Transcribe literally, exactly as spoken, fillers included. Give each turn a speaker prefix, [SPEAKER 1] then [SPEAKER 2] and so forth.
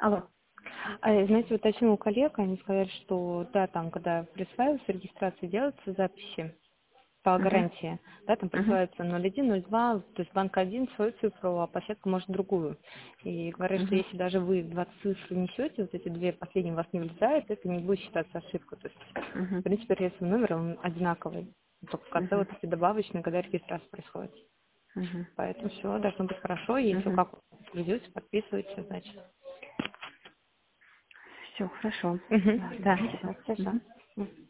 [SPEAKER 1] Алло.
[SPEAKER 2] А, знаете, уточнила у коллег, они сказали, что да, там, когда присваивается регистрация, делаются записи по
[SPEAKER 1] Угу.
[SPEAKER 2] гарантии, да, там
[SPEAKER 1] Угу.
[SPEAKER 2] присваивается ноль один, ноль два, то есть банк один свою цифру, а площадка может другую. И говорят, что
[SPEAKER 1] Угу.
[SPEAKER 2] если даже вы двадцать цифр несете, вот эти две последние у вас не влезают, это не будет считаться ошибкой. То есть, в
[SPEAKER 1] Угу.
[SPEAKER 2] принципе, реестровый номер, он одинаковый. Только в конце
[SPEAKER 1] Угу.
[SPEAKER 2] вот эти добавочные, когда регистрация происходит.
[SPEAKER 1] Угу.
[SPEAKER 2] Поэтому все должно быть хорошо. Если вы
[SPEAKER 1] Угу.
[SPEAKER 2] как придете, подписывайте, значит.
[SPEAKER 1] Все, хорошо.
[SPEAKER 2] Мгм.
[SPEAKER 1] Ладно,
[SPEAKER 2] Да,
[SPEAKER 1] спасибо.
[SPEAKER 2] все,
[SPEAKER 1] Угу.
[SPEAKER 2] все.